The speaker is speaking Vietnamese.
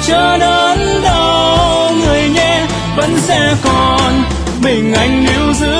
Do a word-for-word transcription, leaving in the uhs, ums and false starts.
chớ đớn đau, người nhé vẫn sẽ còn mình anh níu giữ